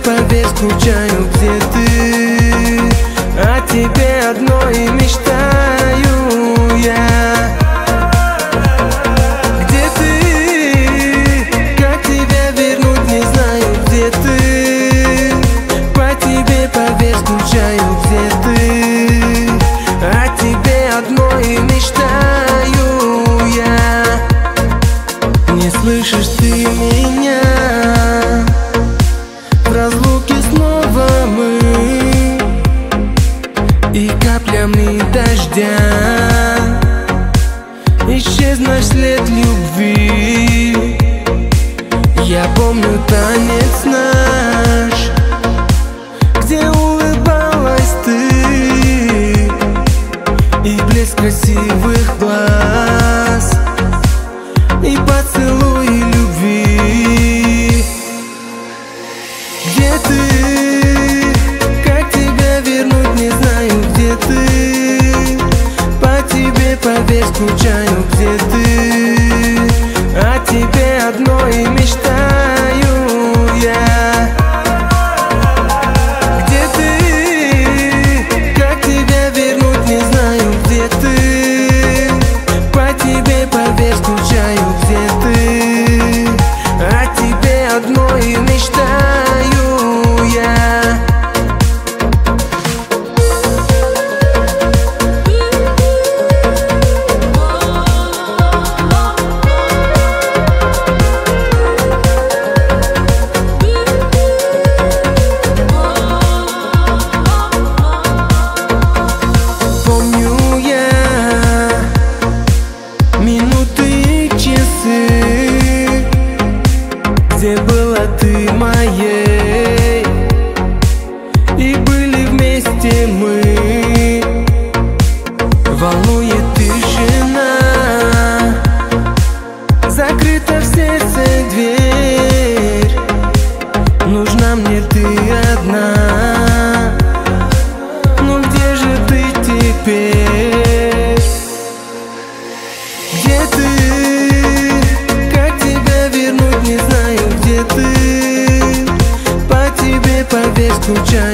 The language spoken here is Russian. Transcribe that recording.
поверь, скучаю, где ты? О тебе одной мечтаю я. Где ты? Как тебя вернуть, не знаю, где ты? По тебе, поверь, скучаю, где ты? О тебе одной мечтаю я. Не слышишь ты меня? В разлуке снова мы, и каплями дождя исчез наш след любви. Я помню танец наш, где улыбалась ты, и блеск красивых глаз, и поцелуи любви. Где ты? Как тебя вернуть, не знаю, где ты? По тебе, поверь, скучаю, где ты? О тебе одной мечтаю я. Где ты? Как тебя вернуть, не знаю, где ты? По тебе, поверь, скучаю, где ты? О тебе одной мечтаю я. Помню я минуты и часы, где была ты моей, и были вместе мы. Волнует тишина, закрыта в сердце дверь. Нужна мне ты одна, ну где же ты теперь? Где ты? Как тебя вернуть, не знаю, где ты? По тебе, поверь, скучаю.